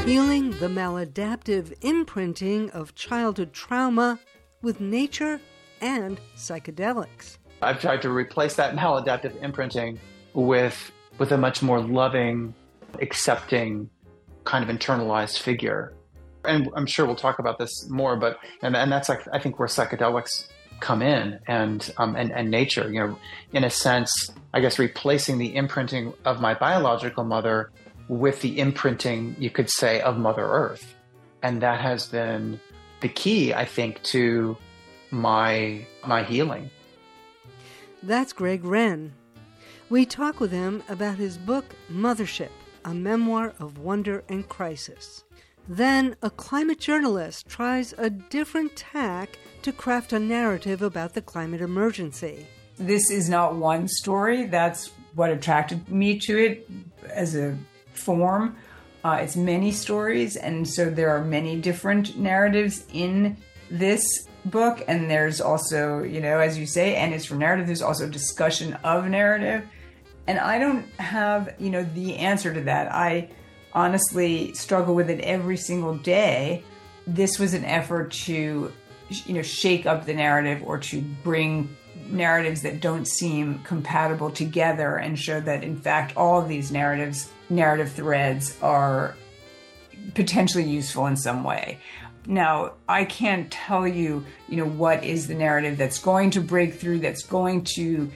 Healing the maladaptive imprinting of childhood trauma with nature and psychedelics. I've tried to replace that maladaptive imprinting with a much more loving, accepting, kind of internalized figure. And I'm sure we'll talk about this more, but and that's like I think where psychedelics come in and nature, in a sense, I guess replacing the imprinting of my biological mother with the imprinting, you could say, of Mother Earth. And that has been the key, I think, to my healing. That's Greg Wren. We talk with him about his book, Mothership, a memoir of wonder and crisis. Then a climate journalist tries a different tack to craft a narrative about the climate emergency. This is not one story. That's what attracted me to it as a form. It's many stories, and so there are many different narratives in this book. And there's also, as you say, and it's from narrative, there's also discussion of narrative. And I don't have, the answer to that. I honestly struggle with it every single day. This was an effort to, shake up the narrative or to bring narratives that don't seem compatible together and show that, in fact, all of these narrative threads are potentially useful in some way. Now, I can't tell you, what is the narrative that's going to break through, that's going to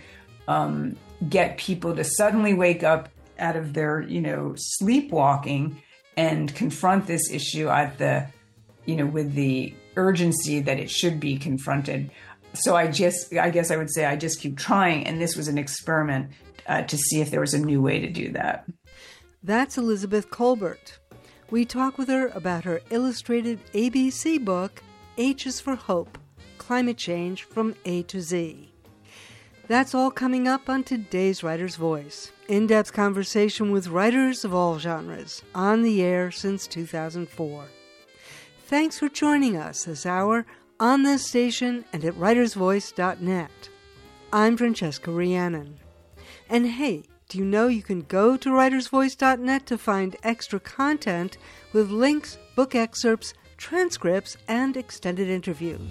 get people to suddenly wake up out of their, sleepwalking and confront this issue at the, with the urgency that it should be confronted. So I guess I would say I just keep trying, and this was an experiment to see if there was a new way to do that. That's Elizabeth Kolbert. We talk with her about her illustrated ABC book, H is for Hope, Climate Change from A to Z. That's all coming up on today's Writer's Voice. In-depth conversation with writers of all genres, on the air since 2004. Thanks for joining us this hour on this station and at writersvoice.net. I'm Francesca Rhiannon. And hey, do you know you can go to writersvoice.net to find extra content with links, book excerpts, transcripts, and extended interviews.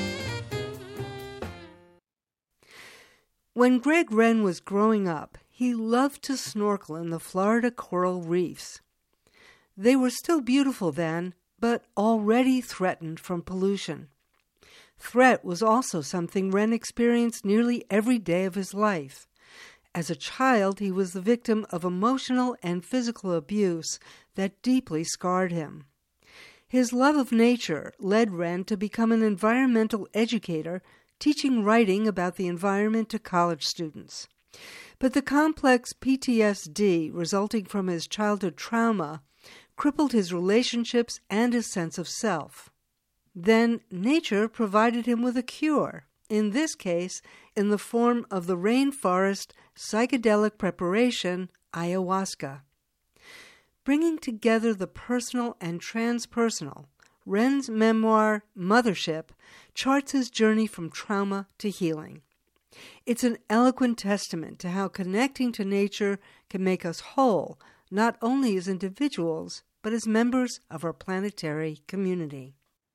When Greg Wren was growing up, he loved to snorkel in the Florida coral reefs. They were still beautiful then, but already threatened from pollution. Threat was also something Wren experienced nearly every day of his life. As a child, he was the victim of emotional and physical abuse that deeply scarred him. His love of nature led Wren to become an environmental educator, teaching writing about the environment to college students. But the complex PTSD resulting from his childhood trauma crippled his relationships and his sense of self. Then nature provided him with a cure, in this case in the form of the rainforest psychedelic preparation, ayahuasca. Bringing together the personal and transpersonal, Wren's memoir, Mothership, charts his journey from trauma to healing. It's an eloquent testament to how connecting to nature can make us whole, not only as individuals, but as members of our planetary community.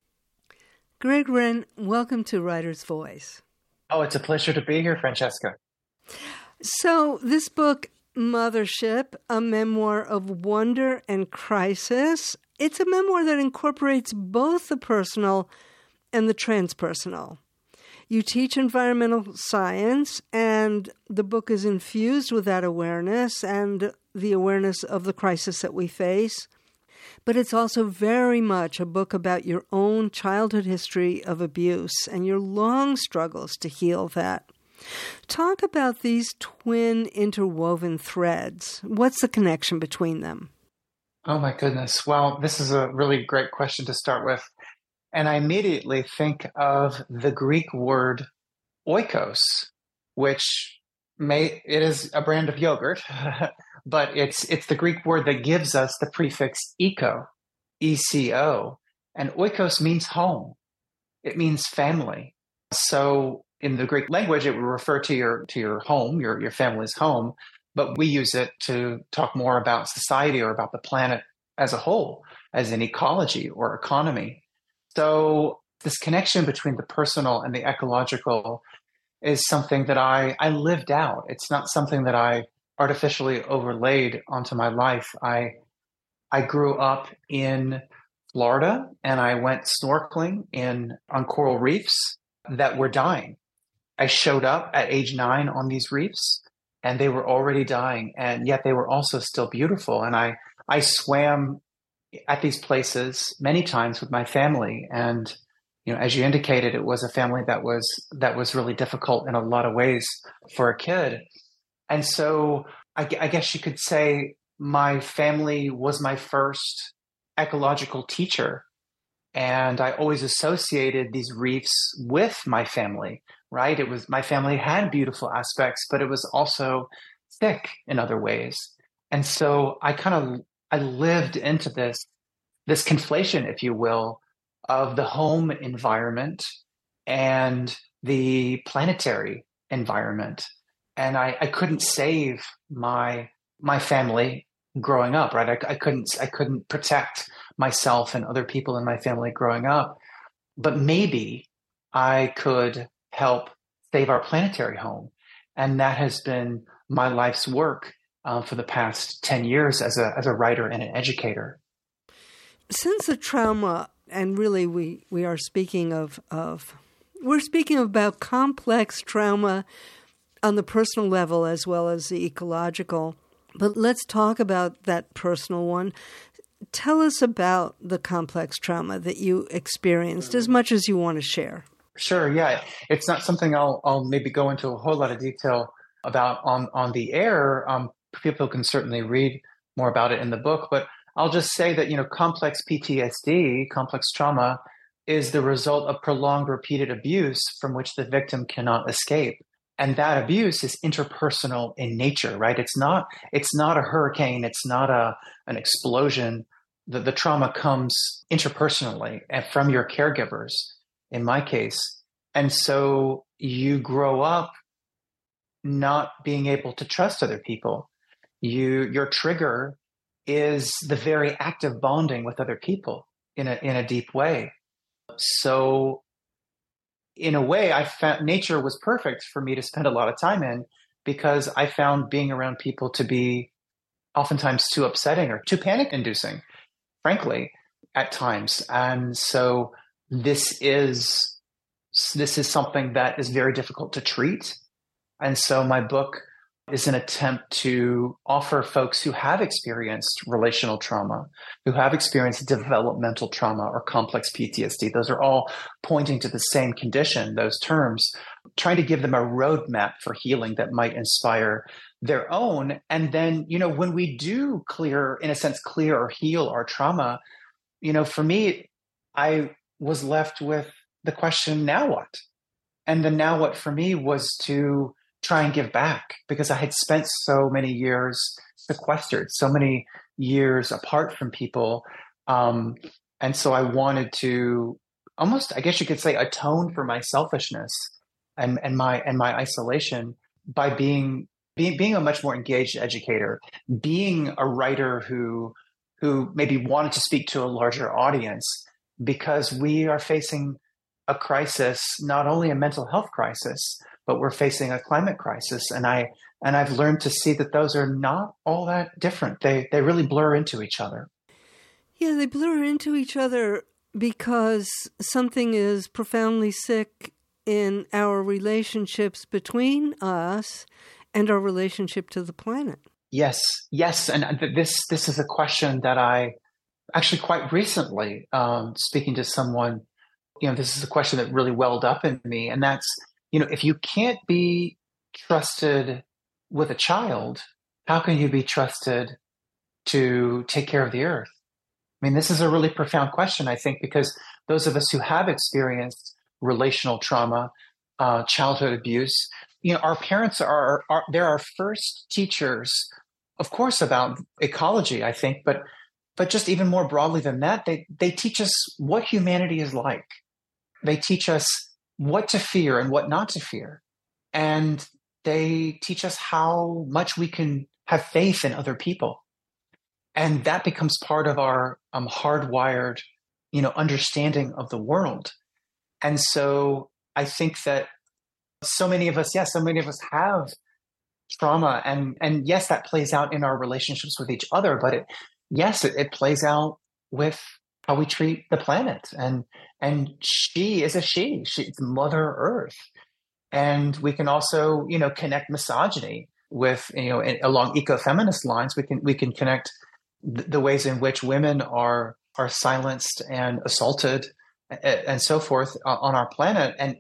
Greg Wren, welcome to Writer's Voice. Oh, it's a pleasure to be here, Francesca. So this book, Mothership, a memoir of wonder and crisis, it's a memoir that incorporates both the personal and the transpersonal. You teach environmental science, and the book is infused with that awareness and the awareness of the crisis that we face. But it's also very much a book about your own childhood history of abuse and your long struggles to heal that. Talk about these twin interwoven threads. What's the connection between them? Oh, my goodness. Well, this is a really great question to start with. And I immediately think of the Greek word oikos, which it is a brand of yogurt, but it's the Greek word that gives us the prefix eco, E-C-O. And oikos means home. It means family. So in the Greek language, it would refer to your home, your family's home, but we use it to talk more about society or about the planet as a whole, as an ecology or economy. So this connection between the personal and the ecological is something that I lived out. It's not something that I artificially overlaid onto my life. I grew up in Florida and I went snorkeling on coral reefs that were dying. I showed up at age 9 on these reefs and they were already dying, and yet they were also still beautiful. And I swam at these places many times with my family. And, as you indicated, it was a family that was really difficult in a lot of ways for a kid. And so I guess you could say my family was my first ecological teacher. And I always associated these reefs with my family, right? It was, my family had beautiful aspects, but it was also thick in other ways. And so I lived into this conflation, if you will, of the home environment and the planetary environment. And I couldn't save my family growing up, right? I couldn't protect myself and other people in my family growing up, but maybe I could help save our planetary home. And that has been my life's work for the past 10 years as a writer and an educator. Since the trauma, and really we are speaking we're speaking about complex trauma on the personal level as well as the ecological. But let's talk about that personal one. Tell us about the complex trauma that you experienced, as much as you want to share. Sure, yeah. It's not something I'll maybe go into a whole lot of detail about on the air. People can certainly read more about it in the book, but I'll just say that, complex PTSD, complex trauma, is the result of prolonged repeated abuse from which the victim cannot escape. And that abuse is interpersonal in nature, right? It's not a hurricane. It's not an explosion. The trauma comes interpersonally and from your caregivers, in my case. And so you grow up not being able to trust other people. Your trigger is the very act of bonding with other people in a deep way. So in a way, I found nature was perfect for me to spend a lot of time in, because I found being around people to be oftentimes too upsetting or too panic inducing, frankly, at times. And so this is something that is very difficult to treat. And so my book is an attempt to offer folks who have experienced relational trauma, who have experienced developmental trauma or complex PTSD. Those are all pointing to the same condition, those terms, trying to give them a roadmap for healing that might inspire their own. And then, when we do clear or heal our trauma, for me, I was left with the question, now what? And the now what for me was to try and give back, because I had spent so many years sequestered, so many years apart from people. And so I wanted to almost, I guess you could say, atone for my selfishness and my isolation by being a much more engaged educator, being a writer who maybe wanted to speak to a larger audience, because we are facing a crisis, not only a mental health crisis, but we're facing a climate crisis. And I've learned to see that those are not all that different. They really blur into each other. Yeah, they blur into each other because something is profoundly sick in our relationships between us and our relationship to the planet. Yes. And this is a question that I actually quite recently, speaking to someone, this is a question that really welled up in me. And that's, if you can't be trusted with a child, how can you be trusted to take care of the earth? I mean, this is a really profound question, I think, because those of us who have experienced relational trauma, childhood abuse, our parents they're our first teachers, of course, about ecology, I think, but just even more broadly than that, they teach us what humanity is like. They teach us what to fear and what not to fear. And they teach us how much we can have faith in other people. And that becomes part of our hardwired, understanding of the world. And so I think that so many of us have trauma, and yes, that plays out in our relationships with each other, but it plays out with how we treat the planet. And she is a she's Mother Earth. And we can also, connect misogyny with, along ecofeminist lines. We can connect the ways in which women are silenced and assaulted and so forth on our planet. And,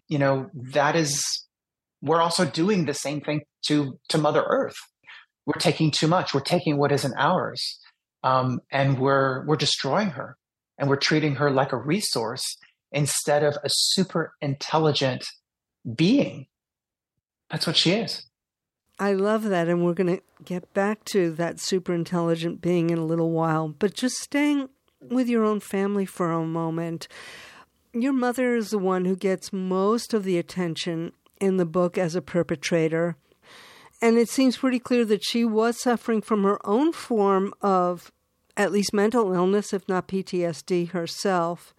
we're also doing the same thing to Mother Earth. We're taking too much. We're taking what isn't ours. And we're destroying her, and we're treating her like a resource instead of a super intelligent being. That's what she is. I love that, and we're going to get back to that super intelligent being in a little while. But just staying with your own family for a moment, your mother is the one who gets most of the attention in the book as a perpetrator, and it seems pretty clear that she was suffering from her own form of at least mental illness, if not PTSD herself.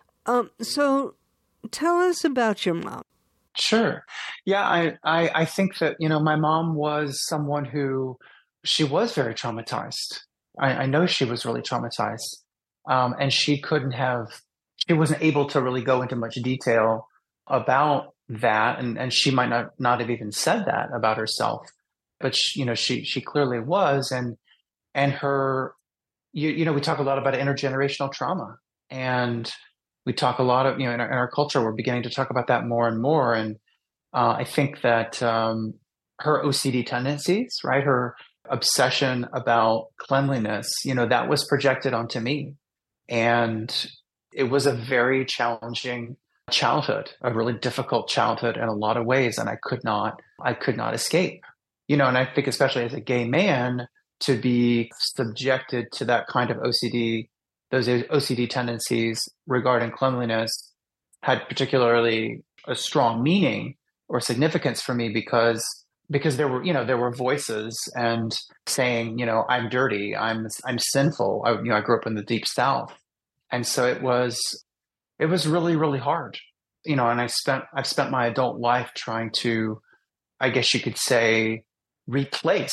So tell us about your mom. Sure. Yeah, I think that, my mom was someone who, she was very traumatized. I know she was really traumatized. And she wasn't able to really go into much detail about that. And she might not have even said that about herself, but she clearly was. And her, we talk a lot about intergenerational trauma, and we talk a lot of, in our culture, we're beginning to talk about that more and more. And I think that her OCD tendencies, right, her obsession about cleanliness, that was projected onto me. And it was a very challenging childhood, a really difficult childhood in a lot of ways. And I could not escape, and I think especially as a gay man, to be subjected to that kind of OCD, those OCD tendencies regarding cleanliness had particularly a strong meaning or significance for me because there were voices and saying, I'm dirty, I'm sinful. I grew up in the Deep South. And so it was really, really hard, and I've spent my adult life trying to, I guess you could say, replace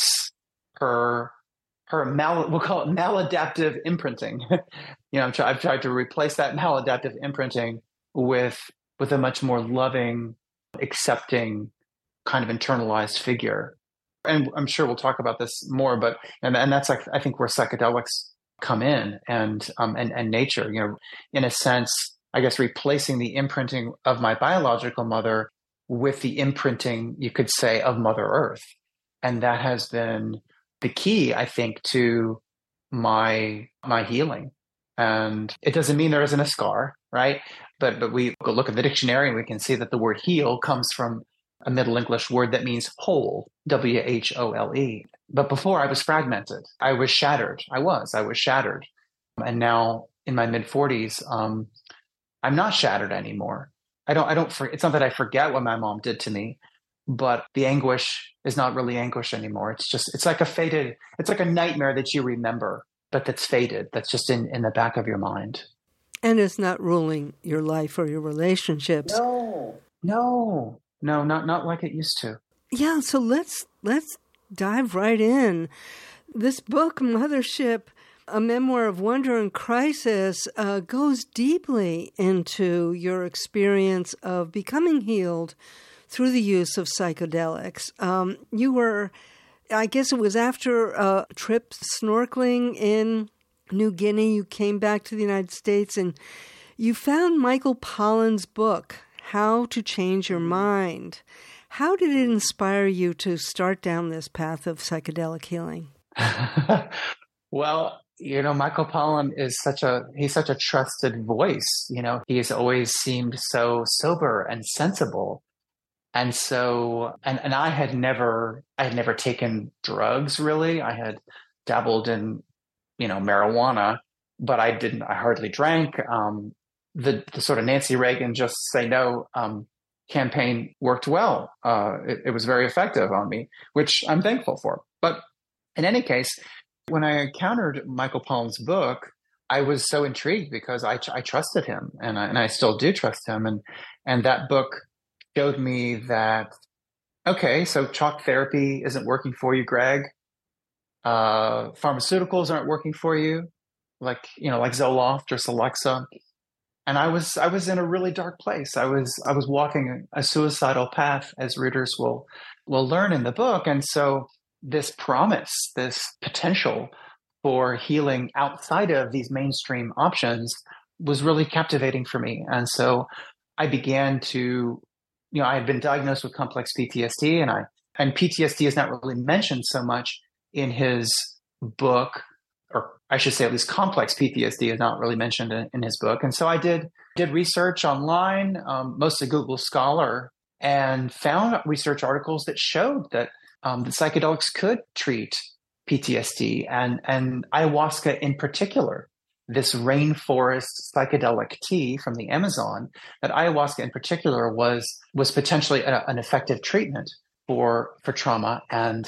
we'll call it maladaptive imprinting. I've tried to replace that maladaptive imprinting with a much more loving, accepting, kind of internalized figure. And I'm sure we'll talk about this more, but and that's like, I think, where psychedelics come in, and nature, in a sense, I guess, replacing the imprinting of my biological mother with the imprinting, you could say, of Mother Earth. And that has been the key, I think, to my healing. And it doesn't mean there isn't a scar, right? But we go look at the dictionary and we can see that the word heal comes from a Middle English word that means whole, WHOLE. But before, I was fragmented. I was shattered. I was shattered. And now in my mid 40s, I'm not shattered anymore. It's not that I forget what my mom did to me, but the anguish is not really anguish anymore. It's like a nightmare that you remember, but that's faded. That's just in the back of your mind. And it's not ruling your life or your relationships. No, not like it used to. Yeah. So let's dive right in. This book, Mothership, A Memoir of Wonder and Crisis, goes deeply into your experience of becoming healed through the use of psychedelics. You were, I guess it was after a trip snorkeling in New Guinea, you came back to the United States and you found Michael Pollan's book, How to Change Your Mind. How did it inspire you to start down this path of psychedelic healing? Well, Michael Pollan is he's such a trusted voice. He has always seemed so sober and sensible. And so, and I had never taken drugs, really. I had dabbled in, marijuana, but I hardly drank. The sort of Nancy Reagan Just Say No campaign worked well. It was very effective on me, which I'm thankful for. But in any case, When I encountered Michael Pollan's book, I was so intrigued because I trusted him, and I still do trust him. And that book showed me that, okay, so talk therapy isn't working for you, Greg. Pharmaceuticals aren't working for you, like Zoloft or Celexa. And I was in a really dark place. I was walking a suicidal path, as readers will learn in the book. And so this promise, this potential for healing outside of these mainstream options was really captivating for me. And so I began to, I had been diagnosed with complex PTSD, and PTSD is not really mentioned so much in his book, or I should say at least complex PTSD is not really mentioned in his book. And so I did research online, mostly Google Scholar, and found research articles that showed that the psychedelics could treat PTSD, and ayahuasca in particular, this rainforest psychedelic tea from the Amazon, that ayahuasca in particular was potentially an effective treatment for trauma.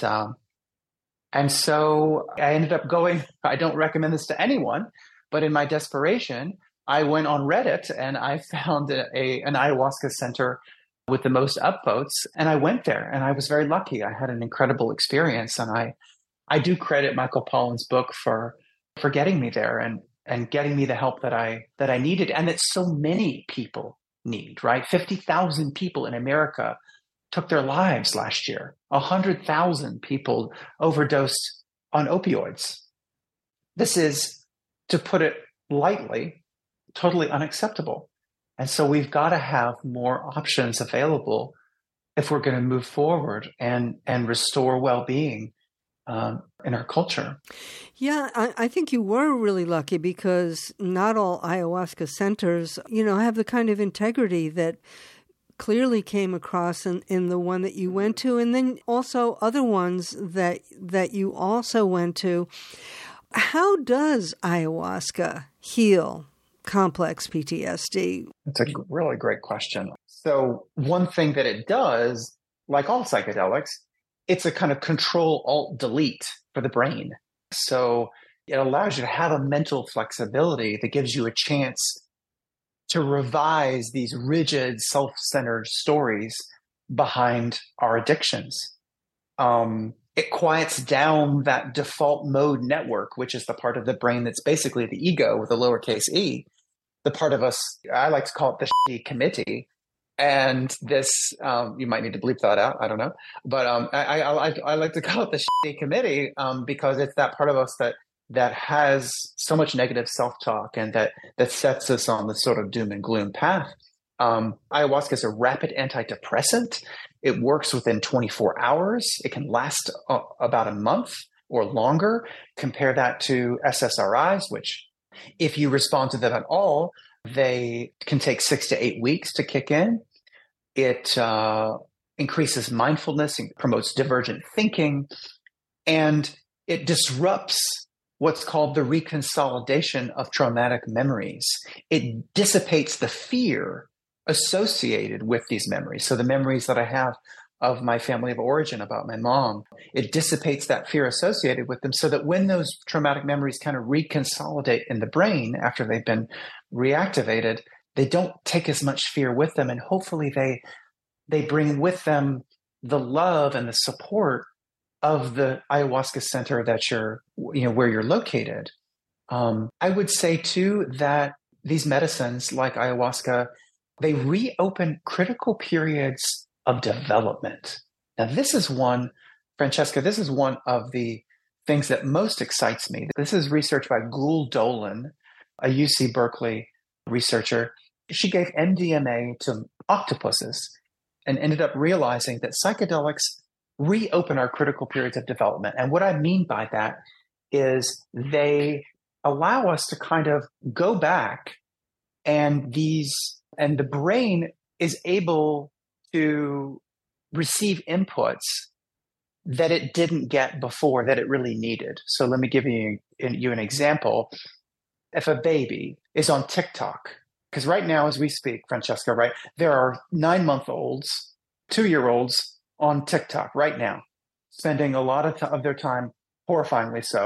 And so I ended up going, I don't recommend this to anyone, but in my desperation, I went on Reddit and I found an ayahuasca center with the most upvotes. And I went there and I was very lucky. I had an incredible experience. And I do credit Michael Pollan's book for getting me there and getting me the help that I needed, and that so many people need, right? 50,000 people in America took their lives last year. 100,000 people overdosed on opioids. This is, to put it lightly, totally unacceptable. And so we've got to have more options available if we're going to move forward and restore well-being in our culture. Yeah, I think you were really lucky, because not all ayahuasca centers, have the kind of integrity that clearly came across in the one that you went to, and then also other ones that you also went to. How does ayahuasca heal complex PTSD? It's a really great question. So one thing that it does, like all psychedelics, it's a kind of Control-Alt-Delete for the brain. So it allows you to have a mental flexibility that gives you a chance to revise these rigid, self-centered stories behind our addictions. It quiets down that default mode network, which is the part of the brain that's basically the ego with a lowercase e, the part of us, I like to call it the shitty committee. And this, you might need to bleep that out. I don't know. But I like to call it the shitty committee because it's that part of us that has so much negative self-talk and that sets us on the sort of doom and gloom path. Ayahuasca is a rapid antidepressant. It works within 24 hours. It can last about a month or longer. Compare that to SSRIs, which, if you respond to them at all, they can take 6 to 8 weeks to kick in. It increases mindfulness and promotes divergent thinking, and it disrupts what's called the reconsolidation of traumatic memories. It dissipates the fear associated with these memories. So the memories that I have of my family of origin, about my mom, it dissipates that fear associated with them, so that when those traumatic memories kind of reconsolidate in the brain after they've been reactivated, they don't take as much fear with them, and hopefully they bring with them the love and the support of the ayahuasca center that where you're located. I would say too that these medicines like ayahuasca, they reopen critical periods of development. Now, this is one, Francesca, this is one of the things that most excites me. This is research by Gül Dölen, a UC Berkeley researcher. She gave MDMA to octopuses and ended up realizing that psychedelics reopen our critical periods of development. And what I mean by that is they allow us to kind of go back, and the brain is able to receive inputs that it didn't get before, that it really needed. So let me give you an example. If a baby is on TikTok, because right now as we speak, Francesca, right, there are 9-month-olds, 2-year-olds on TikTok right now, spending a lot of their time, horrifyingly so,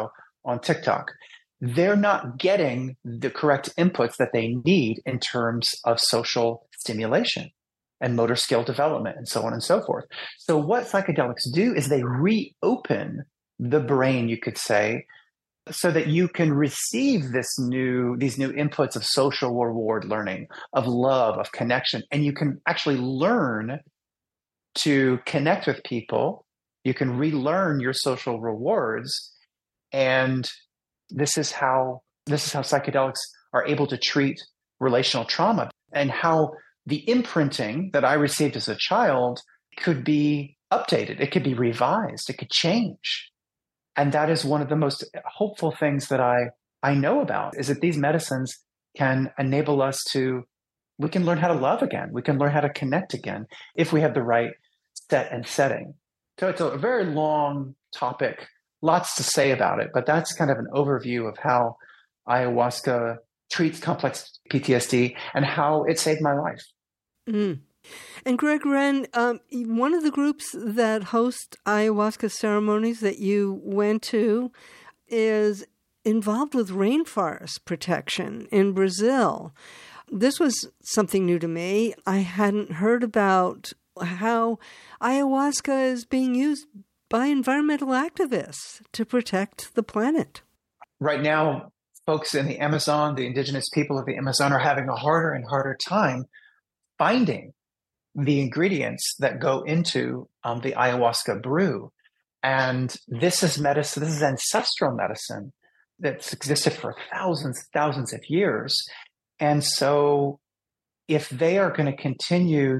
on TikTok. They're not getting the correct inputs that they need in terms of social stimulation and motor skill development and so on and so forth. So what psychedelics do is they reopen the brain, you could say, so that you can receive these new inputs of social reward learning, of love, of connection, and you can actually learn to connect with people. You can relearn your social rewards, and this is how psychedelics are able to treat relational trauma, and how the imprinting that I received as a child could be updated. It could be revised. It could change. And that is one of the most hopeful things that I know about, is that these medicines can enable us we can learn how to love again. We can learn how to connect again if we have the right set and setting. So it's a very long topic, lots to say about it, but that's kind of an overview of how ayahuasca treats complex PTSD and how it saved my life. Mm. And Greg Wren, one of the groups that host ayahuasca ceremonies that you went to is involved with rainforest protection in Brazil. This was something new to me. I hadn't heard about how ayahuasca is being used by environmental activists to protect the planet. Right now, folks in the Amazon, the indigenous people of the Amazon, are having a harder and harder time finding the ingredients that go into the ayahuasca brew. And this is medicine, this is ancestral medicine that's existed for thousands of years. And so if they are going to continue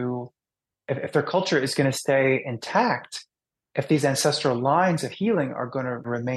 if their culture is going to stay intact, if these ancestral lines of healing are going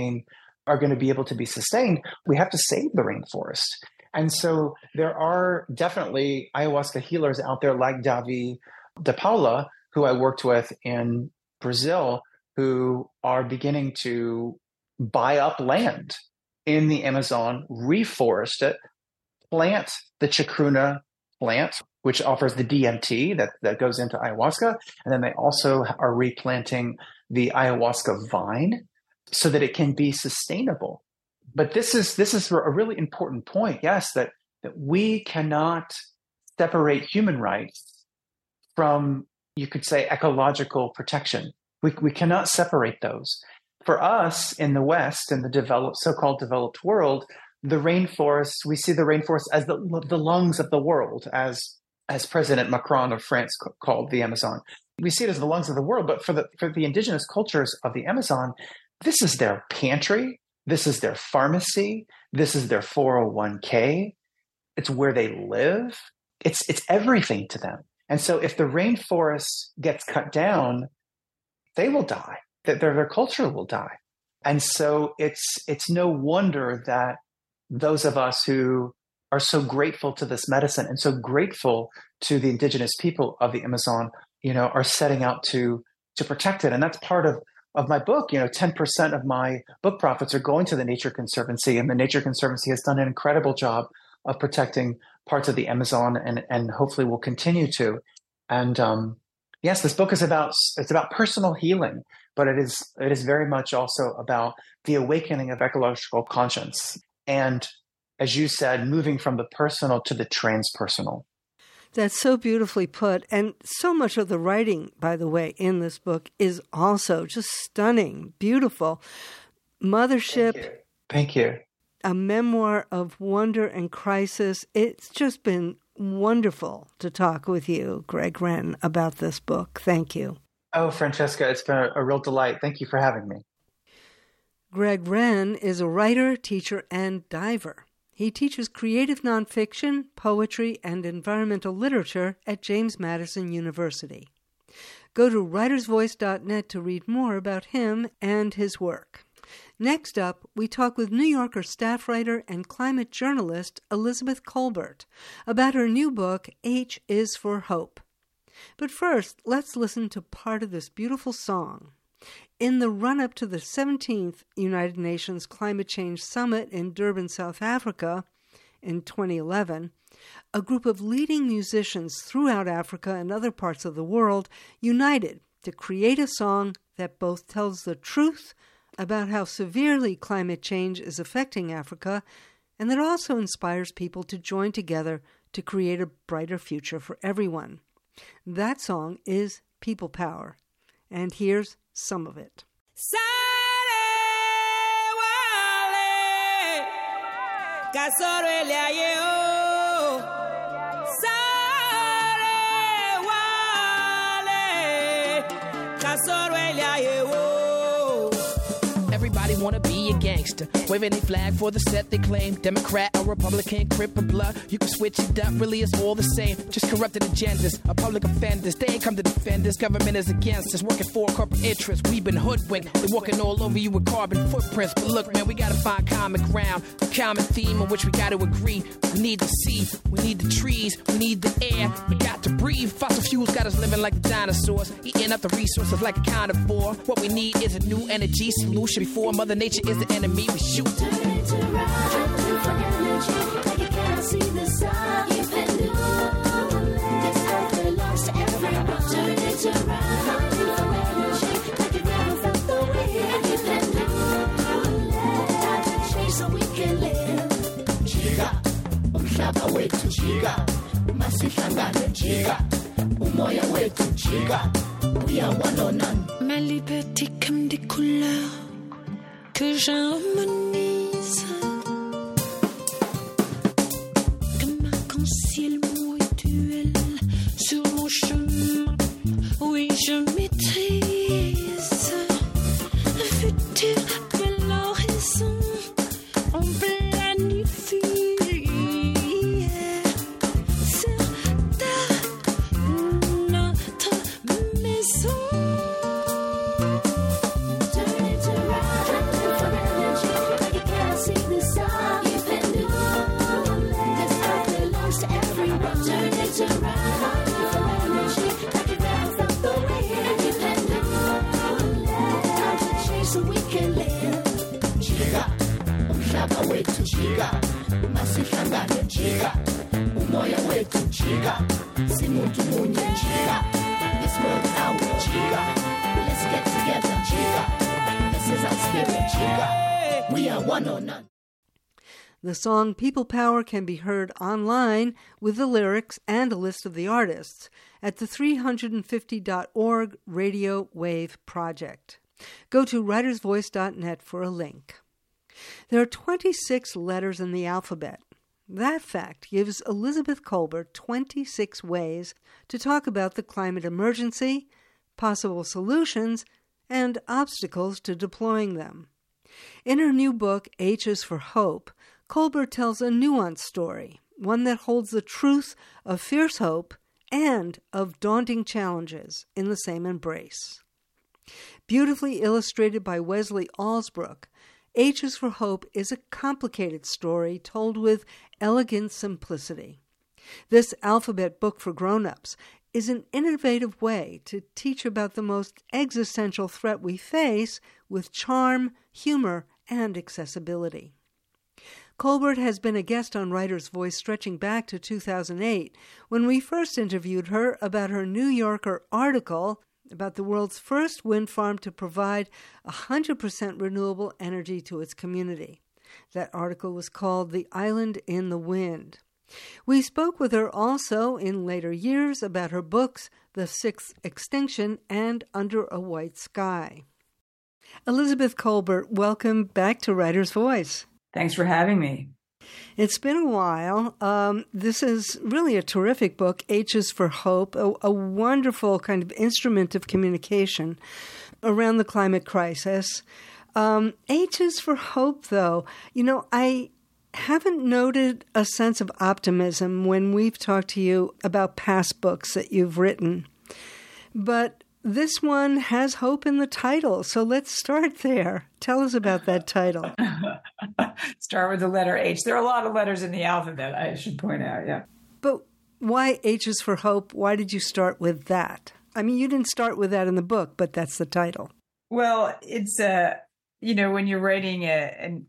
to be able to be sustained, we have to save the rainforest. And so there are definitely ayahuasca healers out there like Davi de Paula, who I worked with in Brazil, who are beginning to buy up land in the Amazon, reforest it, plant the chacruna plant, which offers the DMT that goes into ayahuasca. And then they also are replanting the ayahuasca vine so that it can be sustainable. But this is a really important point, yes, that we cannot separate human rights from, you could say, ecological protection. We cannot separate those. For us in the West, in the so-called developed world, the rainforest, we see the rainforest as the lungs of the world, as President Macron of France called the Amazon. We see it as the lungs of the world, but for the indigenous cultures of the Amazon, this is their pantry. This is their pharmacy. This is their 401k. It's where they live. It's everything to them. And so if the rainforest gets cut down, they will die. Their culture will die. And so it's no wonder that those of us who are so grateful to this medicine and so grateful to the indigenous people of the Amazon, are setting out to protect it. And that's part of my book. 10% of my book profits are going to the Nature Conservancy, and the Nature Conservancy has done an incredible job of protecting parts of the Amazon, and hopefully will continue to. And yes, this book is about personal healing, but it is very much also about the awakening of ecological conscience, and, as you said, moving from the personal to the transpersonal. That's so beautifully put. And so much of the writing, by the way, in this book is also just stunning, beautiful. Mothership. Thank you. A memoir of wonder and crisis. It's just been wonderful to talk with you, Greg Wren, about this book. Thank you. Oh, Francesca, it's been a real delight. Thank you for having me. Greg Wren is a writer, teacher, and diver. He teaches creative nonfiction, poetry, and environmental literature at James Madison University. Go to writersvoice.net to read more about him and his work. Next up, we talk with New Yorker staff writer and climate journalist Elizabeth Kolbert about her new book, H is for Hope. But first, let's listen to part of this beautiful song. In the run-up to the 17th United Nations Climate Change Summit in Durban, South Africa, in 2011, a group of leading musicians throughout Africa and other parts of the world united to create a song that both tells the truth about how severely climate change is affecting Africa, and that also inspires people to join together to create a brighter future for everyone. That song is People Power, and here's some of it. Everybody wanna be a gangster, waving a flag for the set they claim. Democrat or Republican, Crip or blood, you can switch it up, really it's all the same. Just corrupted agendas, are public offenders. They ain't come to defend us, government is against us. Working for corporate interests, we've been hoodwinked. They're walking all over you with carbon footprints. But look, man, we gotta find common ground, a common theme on which we gotta agree. We need the sea, we need the trees, we need the air, we got to breathe. Fossil fuels got us living like the dinosaurs, eating up the resources like a carnivore. What we need is a new energy solution. Before Mother Nature is the enemy, we shoot. Turn it around, for energy, like you can't see the sun. You can do this earth belongs to everyone. Turn it around, for energy, like you never felt the wind. You can do that, change so we can live. Jika, umhlaba wethu jika, masihlangane jika, umoya wethu jika, uyawanonana. Ma liberté comme des couleurs que j'harmonise, comme arc-en-ciel mutuel sur mon chemin. Oui, je maîtrise le futur de l'horizon. On planifie sur notre maison. Turn it around, for energy, like you can't see the sun. You can do this earth belongs to everyone. Turn it around, for energy, like you never felt the wind. You can do that, change so we can live. Jika, umhlaba wethu jika, masihlangane jika, umoya wethu jika, simuntu munye jika, this world our jika, let's get together jika, this is our spirit jika, we are one or none. The song People Power can be heard online with the lyrics and a list of the artists at the 350.org Radio Wave Project. Go to writersvoice.net for a link. There are 26 letters in the alphabet. That fact gives Elizabeth Kolbert 26 ways to talk about the climate emergency, possible solutions, and obstacles to deploying them. In her new book, H is for Hope, Kolbert tells a nuanced story, one that holds the truth of fierce hope and of daunting challenges in the same embrace. Beautifully illustrated by Wesley Alsbrook, H is for Hope is a complicated story told with elegant simplicity. This alphabet book for grown-ups is an innovative way to teach about the most existential threat we face with charm, humor, and accessibility. Kolbert has been a guest on Writer's Voice stretching back to 2008, when we first interviewed her about her New Yorker article about the world's first wind farm to provide 100% renewable energy to its community. That article was called The Island in the Wind. We spoke with her also in later years about her books, The Sixth Extinction and Under a White Sky. Elizabeth Kolbert, welcome back to Writer's Voice. Thanks for having me. It's been a while. This is really a terrific book, H is for Hope, a wonderful kind of instrument of communication around the climate crisis. H is for Hope, though. You know, I haven't noted a sense of optimism when we've talked to you about past books that you've written. But this one has hope in the title, so let's start there. Tell us about that title. Start with the letter H. There are a lot of letters in the alphabet, I should point out, yeah. But why H is for Hope? Why did you start with that? I mean, you didn't start with that in the book, but that's the title. Well, it's, when you're writing an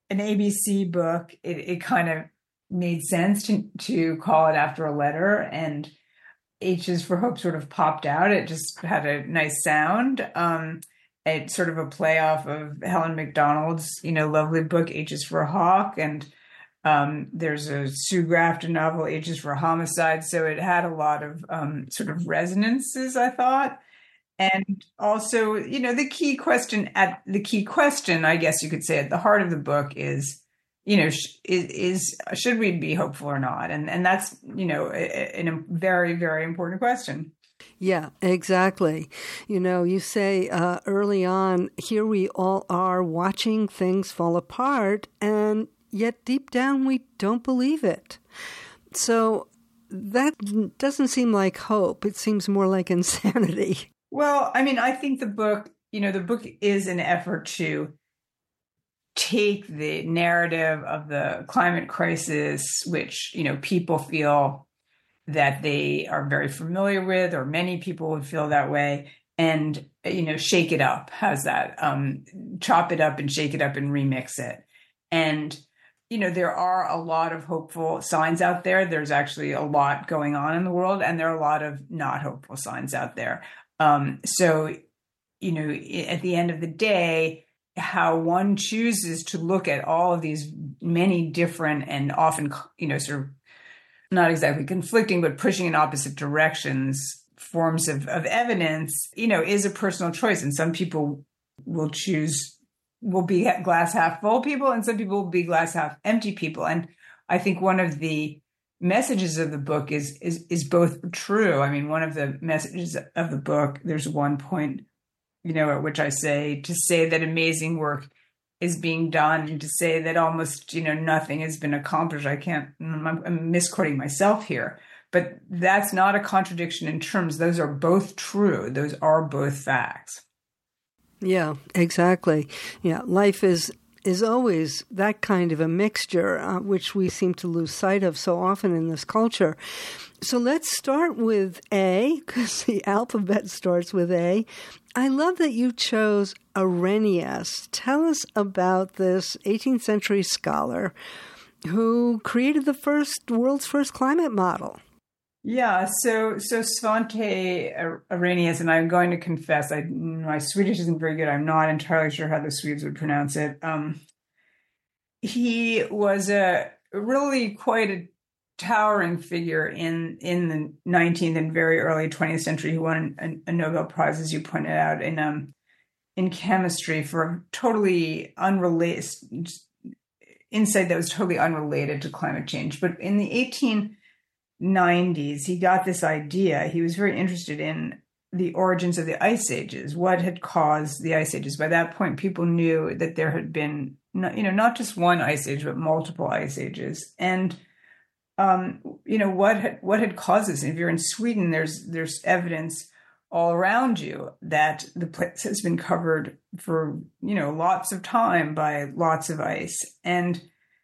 ABC book, it kind of made sense to call it after a letter, and H is for Hope sort of popped out. It just had a nice sound. It's sort of a play off of Helen Macdonald's, lovely book, H is for Hawk. And there's a Sue Grafton novel, H is for Homicide. So it had a lot of sort of resonances, I thought. And also, the key question, I guess you could say, at the heart of the book is, should we be hopeful or not? And that's, a very, very important question. Yeah, exactly. You say early on, here we all are watching things fall apart, and yet deep down we don't believe it. So that doesn't seem like hope. It seems more like insanity. Well, I think the book is an effort to take the narrative of the climate crisis, which, people feel that they are very familiar with, or many people would feel that way, and, shake it up. How's that? Chop it up and shake it up and remix it. And, there are a lot of hopeful signs out there. There's actually a lot going on in the world, and there are a lot of not hopeful signs out there. So, at the end of the day, how one chooses to look at all of these many different and often, sort of not exactly conflicting, but pushing in opposite directions, forms of evidence, is a personal choice. And some people will be glass half full people, and some people will be glass half empty people. And I think one of the messages of the book is both true. One of the messages of the book, there's one point, at which I say, to say that amazing work is being done, and to say that almost, nothing has been accomplished. I'm misquoting myself here, but that's not a contradiction in terms. Those are both true. Those are both facts. Yeah, exactly. Yeah, life is always that kind of a mixture, which we seem to lose sight of so often in this culture. So let's start with A, because the alphabet starts with A. I love that you chose Arrhenius. Tell us about this 18th century scholar who created the world's first climate model. Yeah, so Svante Arrhenius, and I'm going to confess, my Swedish isn't very good. I'm not entirely sure how the Swedes would pronounce it. He was really quite a towering figure in the 19th and very early 20th century. He won a Nobel Prize, as you pointed out, in chemistry for a totally unrelated insight that was totally unrelated to climate change. But in the 1890s, he got this idea. He was very interested in the origins of the ice ages, what had caused the ice ages. By that point, people knew that there had been, not just one ice age, but multiple ice ages. And what had caused this? And if you're in Sweden, there's evidence all around you that the place has been covered for, lots of time by lots of ice. And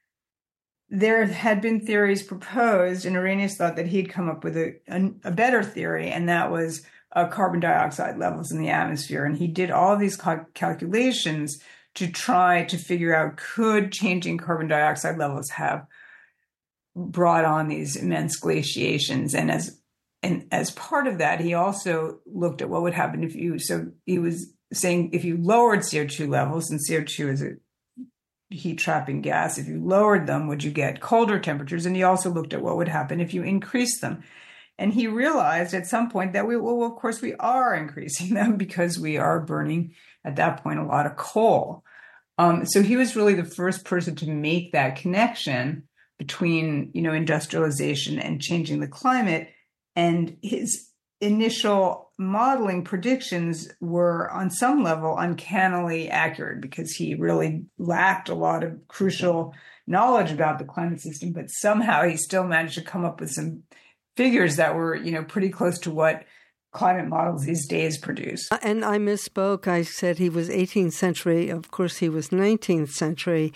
there had been theories proposed, and Arrhenius thought that he'd come up with a better theory, and that was carbon dioxide levels in the atmosphere. And he did all of these calculations to try to figure out, could changing carbon dioxide levels have brought on these immense glaciations? And as part of that, he also looked at what would happen he was saying, if you lowered CO2 levels, and CO2 is a heat trapping gas, if you lowered them, would you get colder temperatures? And he also looked at what would happen if you increased them. And he realized at some point that of course we are increasing them, because we are burning at that point a lot of coal. So he was really the first person to make that connection between, industrialization and changing the climate. And his initial modeling predictions were on some level uncannily accurate, because he really lacked a lot of crucial knowledge about the climate system, but somehow he still managed to come up with some figures that were, pretty close to what climate models these days produce. And I misspoke. I said he was 18th century. Of course, he was 19th century.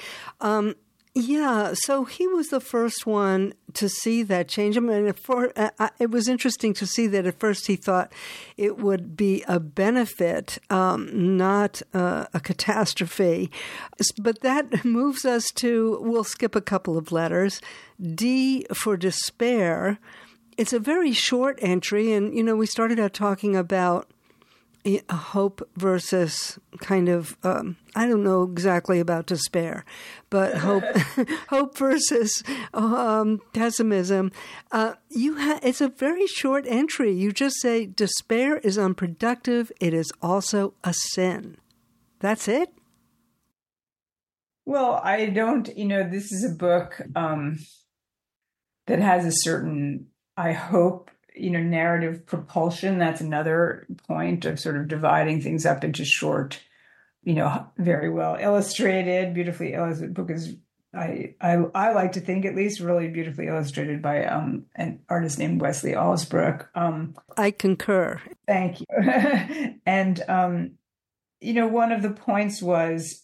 Yeah, so he was the first one to see that change. It was interesting to see that at first he thought it would be a benefit, not a catastrophe. But that moves us to, we'll skip a couple of letters, D for despair. It's a very short entry, and, we started out talking about hope versus kind of, I don't know exactly about despair, but hope, hope versus pessimism. It's a very short entry. You just say despair is unproductive. It is also a sin. That's it? Well, I don't, this is a book that has a certain, I hope, narrative propulsion. That's another point of sort of dividing things up into short, very well illustrated, beautifully illustrated. Book is, I like to think, at least, really beautifully illustrated by an artist named Wesley Alsbrook. I concur. Thank you. And one of the points was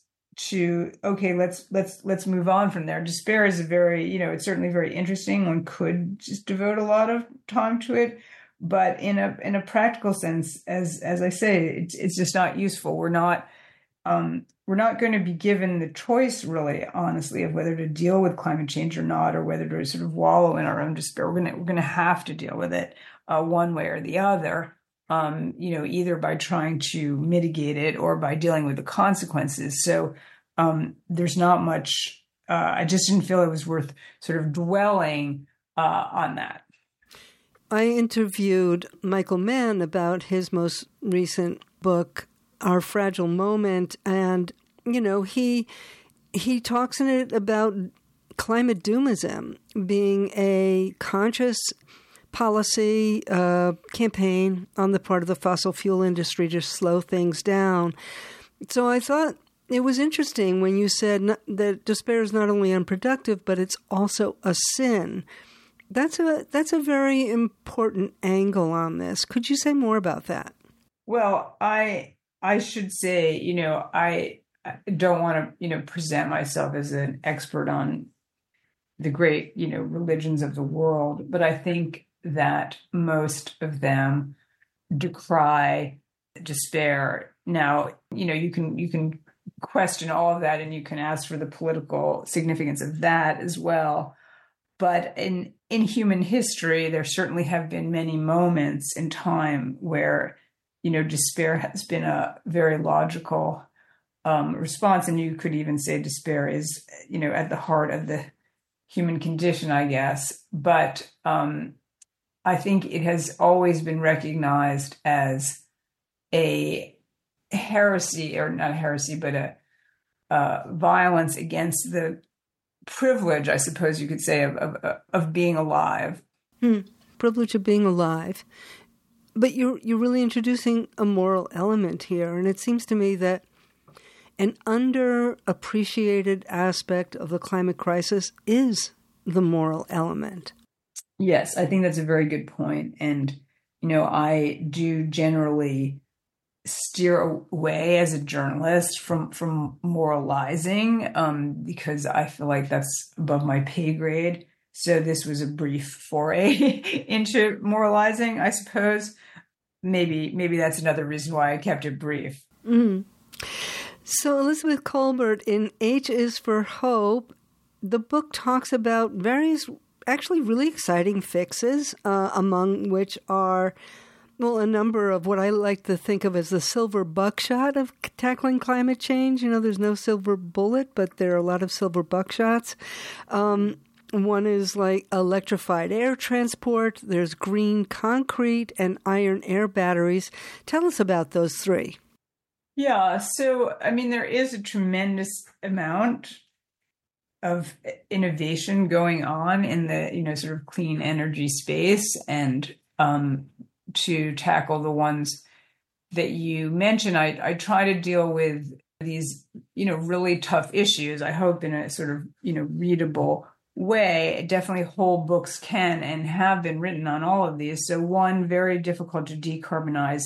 let's move on from there. Despair is a very, it's certainly very interesting. One could just devote a lot of time to it, but in a practical sense, as I say, it's just not useful. We're not going to be given the choice, really, honestly, of whether to deal with climate change or not, or whether to sort of wallow in our own despair. We're going to have to deal with it one way or the other. Either by trying to mitigate it or by dealing with the consequences. So there's not much, I just didn't feel it was worth sort of dwelling on that. I interviewed Michael Mann about his most recent book, Our Fragile Moment, and, he talks in it about climate doomism being a conscious policy campaign on the part of the fossil fuel industry to slow things down. So I thought it was interesting when you said that despair is not only unproductive, but it's also a sin. That's a very important angle on this. Could you say more about that? Well, I should say, I don't want to, present myself as an expert on the great, religions of the world, but I think that most of them decry despair. Now, you can question all of that, and you can ask for the political significance of that as well. But in human history, there certainly have been many moments in time where, despair has been a very logical response. And you could even say despair is, at the heart of the human condition, I guess. But I think it has always been recognized as a heresy, or not heresy, but a violence against the privilege, I suppose you could say, of being alive. Privilege of being alive. But you're really introducing a moral element here, and it seems to me that an underappreciated aspect of the climate crisis is the moral element. Yes, I think that's a very good point. And, I do generally steer away as a journalist from moralizing because I feel like that's above my pay grade. So this was a brief foray into moralizing, I suppose. Maybe that's another reason why I kept it brief. Mm. So Elizabeth Kolbert, in H is for Hope, the book talks about various actually really exciting fixes, among which are, a number of what I like to think of as the silver buckshot of tackling climate change. There's no silver bullet, but there are a lot of silver buckshots. One is like electrified air transport. There's green concrete and iron air batteries. Tell us about those three. Yeah, so, there is a tremendous amount of innovation going on in the, sort of clean energy space, and to tackle the ones that you mentioned, I try to deal with these, really tough issues, I hope in a sort of, readable way. Definitely whole books can and have been written on all of these. So one very difficult to decarbonize,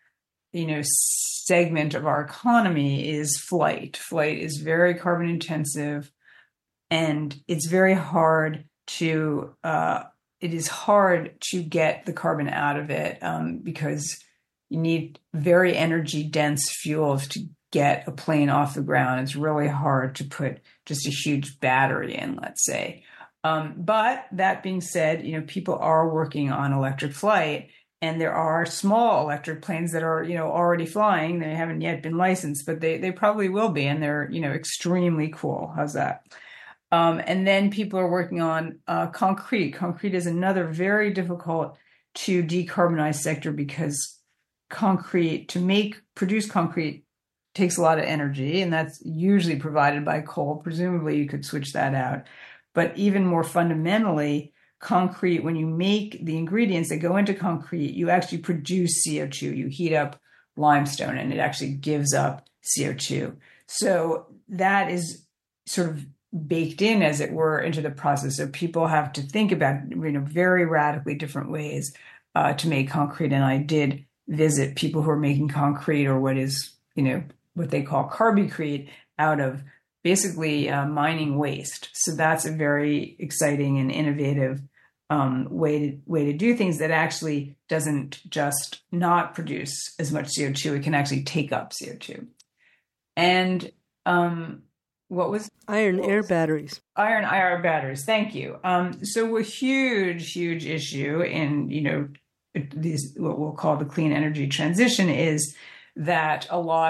segment of our economy is flight. Flight is very carbon intensive, and it's very hard to, it is hard to get the carbon out of it because you need very energy dense fuels to get a plane off the ground. It's really hard to put just a huge battery in, let's say. But that being said, people are working on electric flight, And there are small electric planes that are, already flying. They haven't yet been licensed, but they probably will be. And they're, extremely cool. How's that? And then people are working on concrete. Concrete is another very difficult to decarbonize sector because produce concrete takes a lot of energy, and that's usually provided by coal. Presumably you could switch that out. But even more fundamentally, concrete, when you make the ingredients that go into concrete, you actually produce CO2. You heat up limestone and it actually gives up CO2. So that is sort of baked in, as it were, into the process. So people have to think about, very radically different ways to make concrete. And I did visit people who are making concrete, or what is, what they call carbicrete, out of basically mining waste. So that's a very exciting and innovative way to do things that actually doesn't just not produce as much CO2. It can actually take up CO2. And what was iron air batteries? Iron air batteries. Thank you. So a huge issue in these, what we'll call the clean energy transition, is that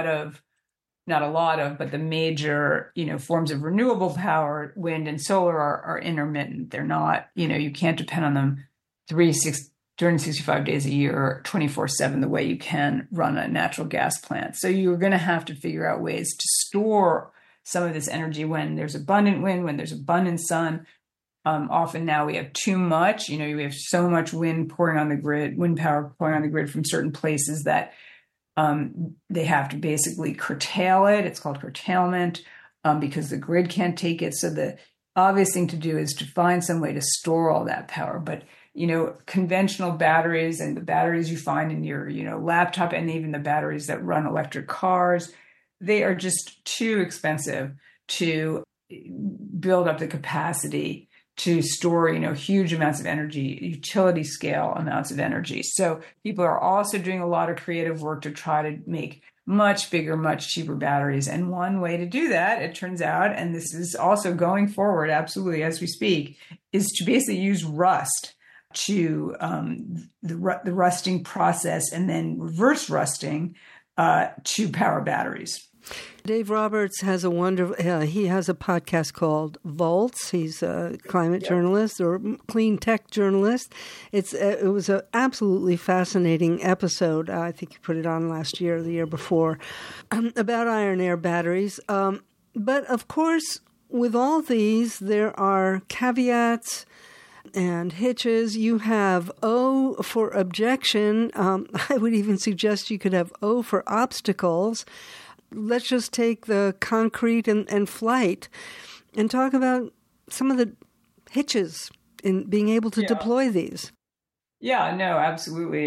but the major, forms of renewable power, wind and solar, are intermittent. They're not, you can't depend on them 365 days a year, 24/7, the way you can run a natural gas plant. So you're going to have to figure out ways to store some of this energy when there's abundant wind, when there's abundant sun. Often now we have too much, we have so much wind power pouring on the grid from certain places that they have to basically curtail it. It's called curtailment because the grid can't take it. So the obvious thing to do is to find some way to store all that power. But, conventional batteries and the batteries you find in your, laptop, and even the batteries that run electric cars, they are just too expensive to build up the capacity to store, huge amounts of energy, utility scale amounts of energy. So people are also doing a lot of creative work to try to make much bigger, much cheaper batteries. And one way to do that, it turns out, and this is also going forward absolutely as we speak, is to basically use rust to the rusting process, and then reverse rusting to power batteries. Dave Roberts has he has a podcast called Volts. He's a climate journalist or clean tech journalist. It was an absolutely fascinating episode. I think he put it on last year or the year before about iron air batteries. But of course, with all these, there are caveats and hitches. You have O for objection. I would even suggest you could have O for obstacles. Let's just take the concrete and flight and talk about some of the hitches in being able to deploy these. Yeah, no, absolutely.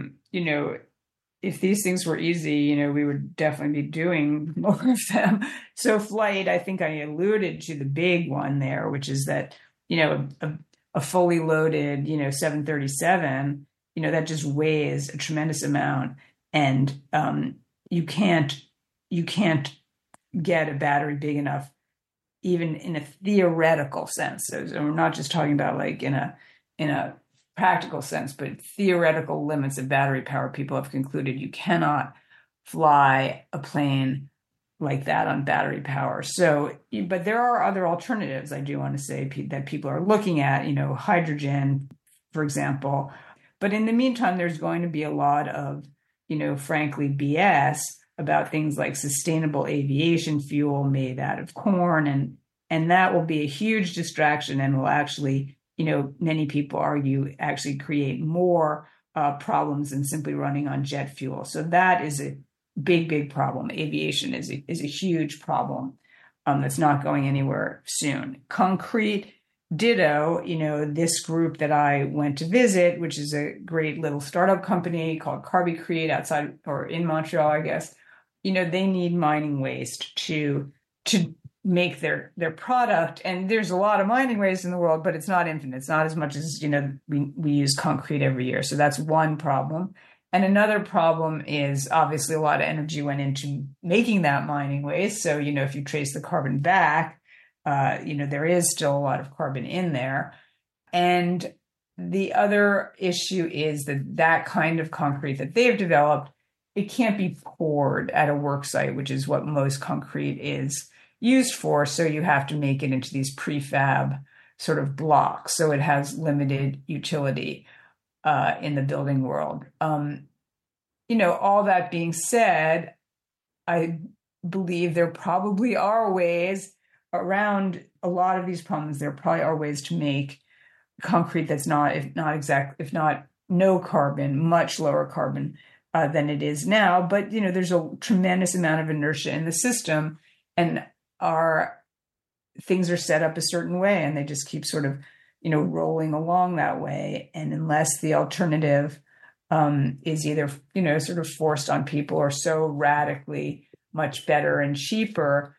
If these things were easy, we would definitely be doing more of them. So flight, I think I alluded to the big one there, which is that, a fully loaded, 737, that just weighs a tremendous amount. And you can't get a battery big enough, even in a theoretical sense. So we're not just talking about like in a practical sense, but theoretical limits of battery power. People have concluded you cannot fly a plane like that on battery power. So, but there are other alternatives, I do want to say, that people are looking at, hydrogen, for example. But in the meantime, there's going to be a lot of, frankly, BS about things like sustainable aviation fuel made out of corn. And that will be a huge distraction and will actually, many people argue, actually create more problems than simply running on jet fuel. So that is a big problem. Aviation is a huge problem that's not going anywhere soon. Concrete, ditto, this group that I went to visit, which is a great little startup company called carbicrete outside or in Montreal, I guess, they need mining waste to make their product. And there's a lot of mining waste in the world, but it's not infinite. It's not as much as, we use concrete every year. So that's one problem. And another problem is obviously a lot of energy went into making that mining waste. So, if you trace the carbon back, there is still a lot of carbon in there. And the other issue is that kind of concrete that they've developed, it can't be poured at a work site, which is what most concrete is used for. So you have to make it into these prefab sort of blocks. So it has limited utility in the building world. All that being said, I believe there probably are ways around a lot of these problems. There probably are ways to make concrete that's if not no carbon, much lower carbon than it is now. But, there's a tremendous amount of inertia in the system, and our things are set up a certain way, and they just keep sort of, rolling along that way. And unless the alternative is either, sort of forced on people or so radically much better and cheaper,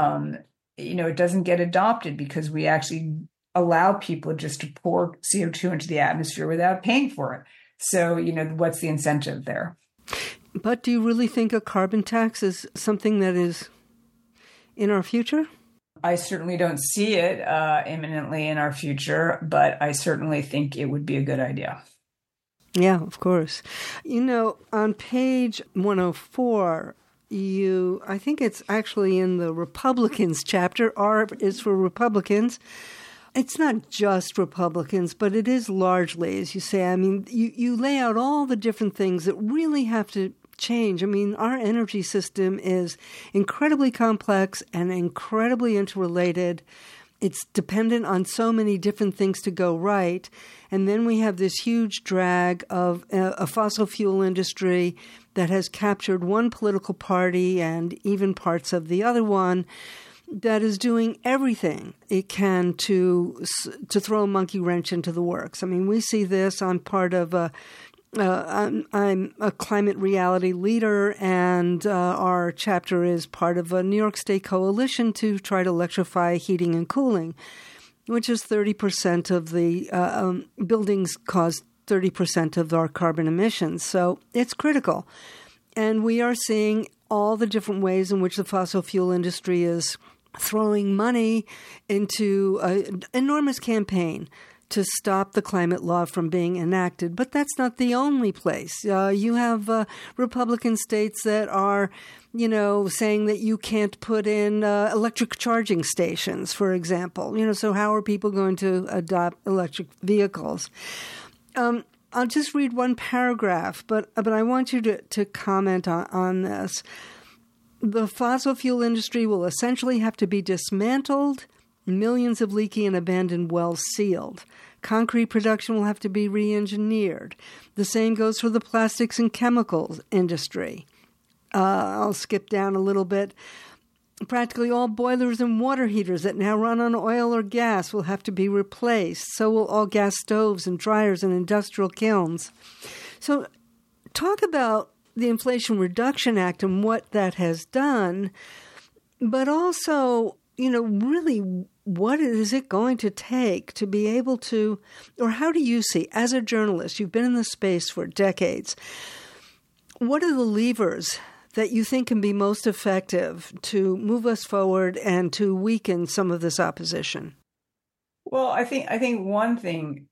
it doesn't get adopted, because we actually allow people just to pour CO2 into the atmosphere without paying for it. So, what's the incentive there? But do you really think a carbon tax is something that is in our future? I certainly don't see it imminently in our future, but I certainly think it would be a good idea. Yeah, of course. On page 104, I think it's actually in the Republicans chapter. R is for Republicans. It's not just Republicans, but it is largely, as you say. I mean, you lay out all the different things that really have to change. I mean, our energy system is incredibly complex and incredibly interrelated. It's dependent on so many different things to go right. And then we have this huge drag of a fossil fuel industry that has captured one political party and even parts of the other one, that is doing everything it can to throw a monkey wrench into the works. I mean, we see this. I'm part of I'm a climate reality leader, and our chapter is part of a New York State coalition to try to electrify heating and cooling, which is 30% of the buildings cause 30% of our carbon emissions. So it's critical. And we are seeing all the different ways in which the fossil fuel industry is throwing money into an enormous campaign to stop the climate law from being enacted. But that's not the only place. You have Republican states that are, saying that you can't put in electric charging stations, for example. So how are people going to adopt electric vehicles? I'll just read one paragraph, but I want you to comment on this. The fossil fuel industry will essentially have to be dismantled, millions of leaky and abandoned wells sealed. Concrete production will have to be re-engineered. The same goes for the plastics and chemicals industry. I'll skip down a little bit. Practically all boilers and water heaters that now run on oil or gas will have to be replaced. So will all gas stoves and dryers and industrial kilns. So talk about the Inflation Reduction Act and what that has done, but also, really what is it going to take to be able to, or how do you see, as a journalist, you've been in the space for decades, what are the levers that you think can be most effective to move us forward and to weaken some of this opposition? Well, I think one thing,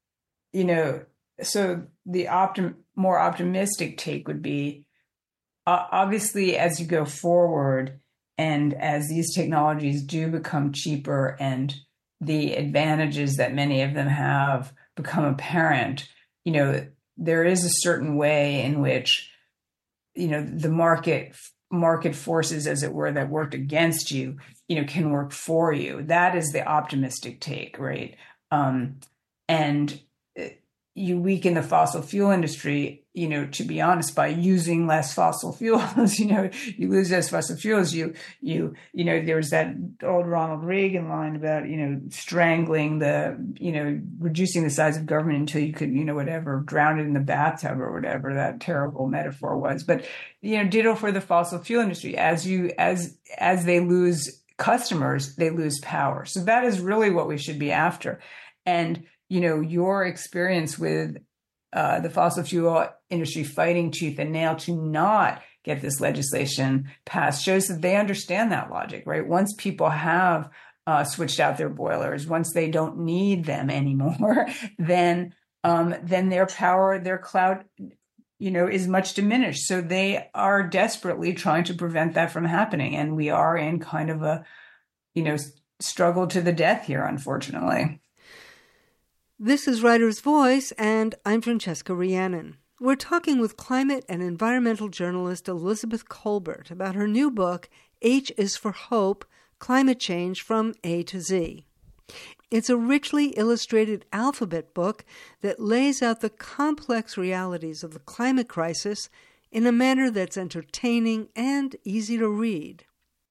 so the more optimistic take would be, obviously, as you go forward and as these technologies do become cheaper and the advantages that many of them have become apparent, there is a certain way in which, the market forces, as it were, that worked against you, can work for you. That is the optimistic take, right? And you weaken the fossil fuel industry, to be honest, by using less fossil fuels. You lose less fossil fuels. There was that old Ronald Reagan line about, strangling reducing the size of government until you could, drown it in the bathtub or whatever that terrible metaphor was. But, ditto for the fossil fuel industry. As they lose customers, they lose power. So that is really what we should be after. And, your experience with the fossil fuel industry fighting tooth and nail to not get this legislation passed shows that they understand that logic, right? Once people have switched out their boilers, once they don't need them anymore, then then their power, their clout, is much diminished. So they are desperately trying to prevent that from happening. And we are in kind of a, struggle to the death here, unfortunately. This is Writer's Voice, and I'm Francesca Rhiannon. We're talking with climate and environmental journalist Elizabeth Kolbert about her new book, H is for Hope, Climate Change from A to Z. It's a richly illustrated alphabet book that lays out the complex realities of the climate crisis in a manner that's entertaining and easy to read.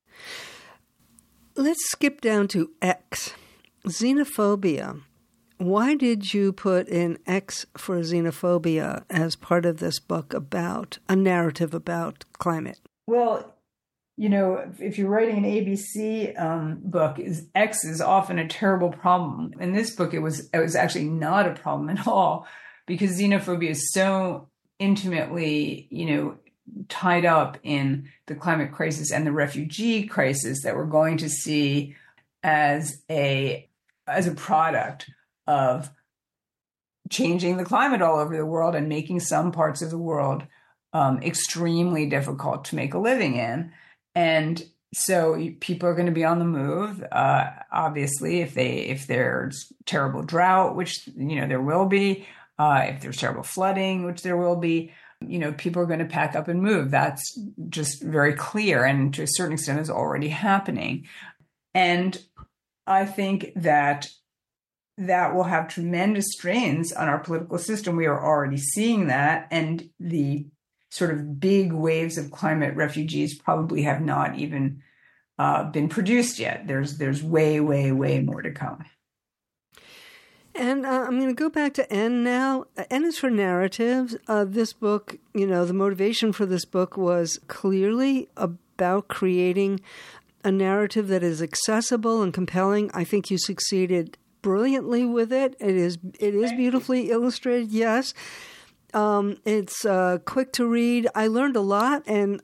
Let's skip down to X, xenophobia. Why did you put in X for xenophobia as part of this book about a narrative about climate? Well, if you're writing an ABC book, X is often a terrible problem. In this book, it was actually not a problem at all, because xenophobia is so intimately, tied up in the climate crisis and the refugee crisis that we're going to see as a product of changing the climate all over the world and making some parts of the world extremely difficult to make a living in. And so people are going to be on the move. Obviously, if there's terrible drought, which there will be, if there's terrible flooding, which there will be, people are going to pack up and move. That's just very clear, and to a certain extent is already happening. And I think that will have tremendous strains on our political system. We are already seeing that, and the sort of big waves of climate refugees probably have not even been produced yet. There's way, way, way more to come. And I'm going to go back to N now. N is for narratives. This book, the motivation for this book was clearly about creating a narrative that is accessible and compelling. I think you succeeded brilliantly with it. It is beautifully illustrated, yes. It's quick to read. I learned a lot, and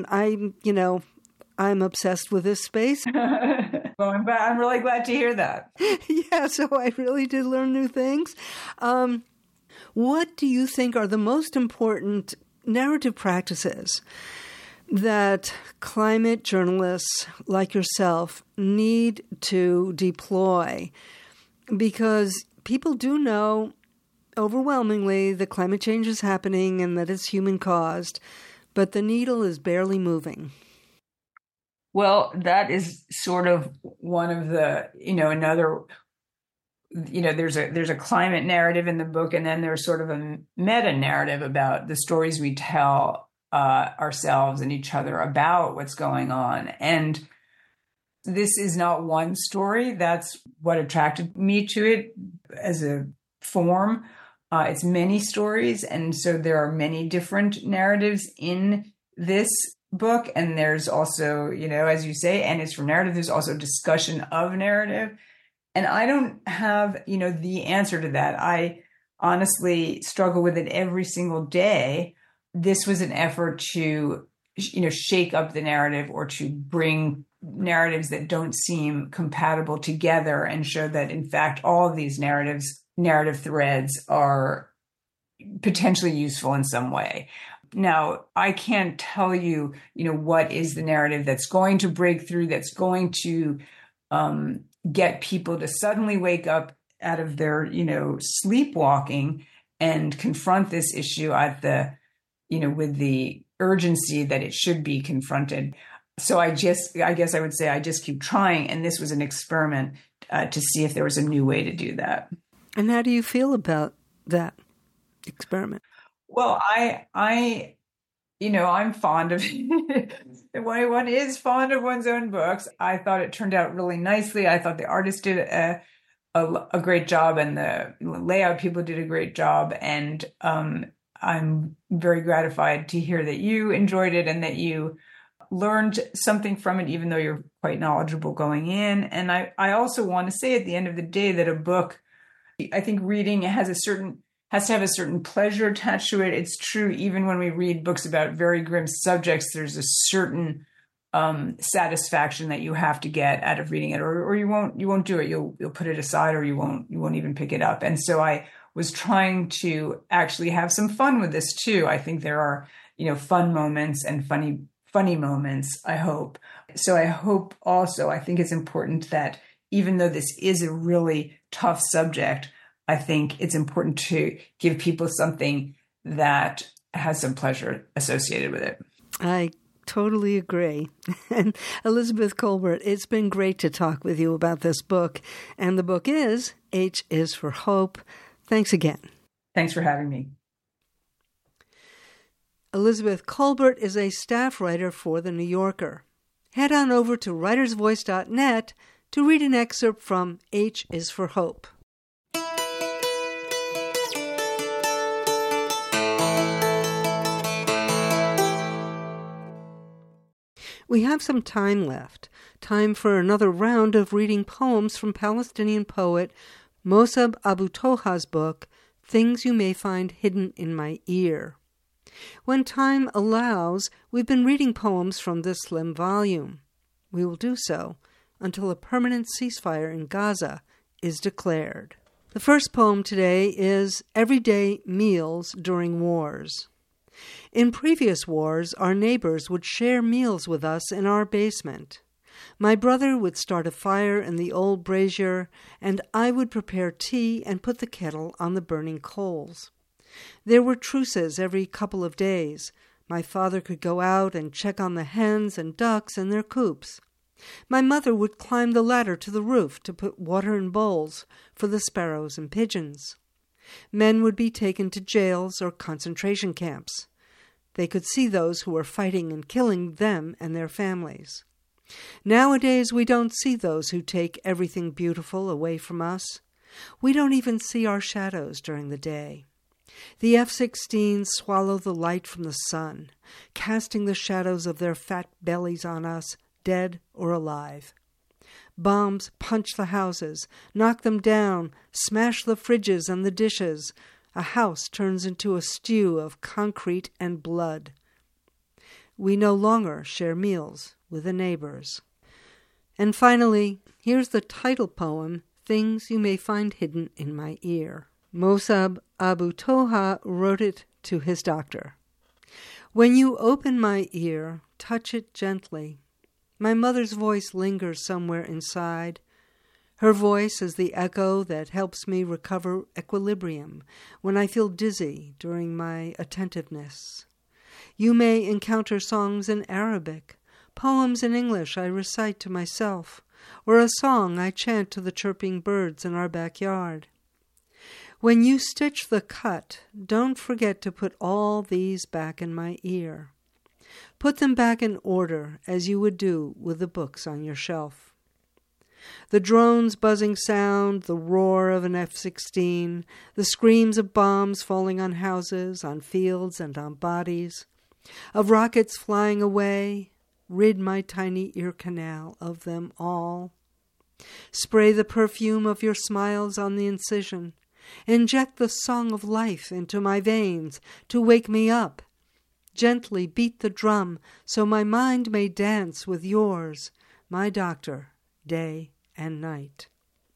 I'm obsessed with this space. Well, I'm really glad to hear that. Yeah, so I really did learn new things. What do you think are the most important narrative practices that climate journalists like yourself need to deploy? Because people do know overwhelmingly that climate change is happening and that it's human-caused, but the needle is barely moving. Well, that is sort of one of the, there's a climate narrative in the book, and then there's sort of a meta narrative about the stories we tell ourselves and each other about what's going on. And this is not one story. That's what attracted me to it as a form. It's many stories, and so there are many different narratives in this book. And there's also, as you say, and it's for narrative, there's also discussion of narrative. And I don't have, the answer to that. I honestly struggle with it every single day. This was an effort to, shake up the narrative, or to bring narratives that don't seem compatible together, and show that, in fact, all of these narrative threads are potentially useful in some way. Now, I can't tell you, what is the narrative that's going to break through, that's going to get people to suddenly wake up out of their, sleepwalking and confront this issue at the, with the urgency that it should be confronted. So I guess I would say I just keep trying. And this was an experiment to see if there was a new way to do that. And how do you feel about that experiment? Well, I'm fond of one is fond of one's own books. I thought it turned out really nicely. I thought the artist did a great job, and the layout people did a great job. And I'm very gratified to hear that you enjoyed it and that you learned something from it, even though you're quite knowledgeable going in. And I also want to say at the end of the day that a book, I think reading has to have a certain pleasure attached to it. It's true, even when we read books about very grim subjects, there's a certain satisfaction that you have to get out of reading it, or you won't do it. You'll put it aside, or you won't even pick it up. And so I was trying to actually have some fun with this too. I think there are, fun moments and funny moments, I hope. So I hope also, I think it's important that even though this is a really tough subject, I think it's important to give people something that has some pleasure associated with it. I totally agree. And Elizabeth Kolbert, it's been great to talk with you about this book. And the book is H is for Hope. Thanks again. Thanks for having me. Elizabeth Kolbert is a staff writer for The New Yorker. Head on over to writersvoice.net to read an excerpt from H is for Hope. We have some time left, time for another round of reading poems from Palestinian poet Mossab Abu Toha's book, Things You May Find Hidden in My Ear. When time allows, we've been reading poems from this slim volume. We will do so until a permanent ceasefire in Gaza is declared. The first poem today is Everyday Meals During Wars. In previous wars, our neighbors would share meals with us in our basement. My brother would start a fire in the old brazier, and I would prepare tea and put the kettle on the burning coals. There were truces every couple of days. My father could go out and check on the hens and ducks in their coops. My mother would climb the ladder to the roof to put water in bowls for the sparrows and pigeons. Men would be taken to jails or concentration camps. They could see those who were fighting and killing them and their families. Nowadays, we don't see those who take everything beautiful away from us. We don't even see our shadows during the day. The F-16s swallow the light from the sun, casting the shadows of their fat bellies on us, dead or alive. Bombs punch the houses, knock them down, smash the fridges and the dishes. A house turns into a stew of concrete and blood. We no longer share meals with the neighbors. And finally, here's the title poem, Things You May Find Hidden in My Ear. Mossab Abu Toha wrote it to his doctor. When you open my ear, touch it gently. My mother's voice lingers somewhere inside. Her voice is the echo that helps me recover equilibrium when I feel dizzy during my attentiveness. You may encounter songs in Arabic, poems in English I recite to myself, or a song I chant to the chirping birds in our backyard. When you stitch the cut, don't forget to put all these back in my ear. Put them back in order as you would do with the books on your shelf. The drone's buzzing sound, the roar of an F-16, the screams of bombs falling on houses, on fields, and on bodies, of rockets flying away, rid my tiny ear canal of them all. Spray the perfume of your smiles on the incision. Inject the song of life into my veins to wake me up. Gently beat the drum so my mind may dance with yours, my doctor, day and night.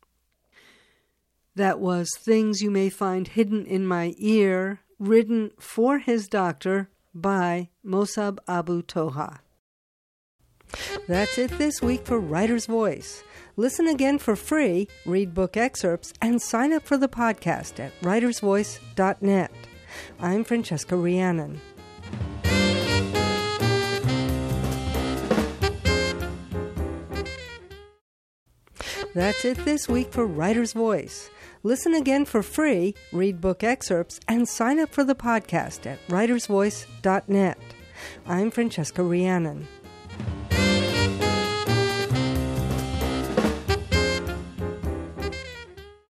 That was Things You May Find Hidden in My Ear, written for his doctor by Mossab Abu Toha. That's it this week for Writer's Voice. Listen again for free, read book excerpts, and sign up for the podcast at writersvoice.net. I'm Francesca Rhiannon. That's it this week for Writer's Voice. Listen again for free, read book excerpts, and sign up for the podcast at writersvoice.net. I'm Francesca Rhiannon.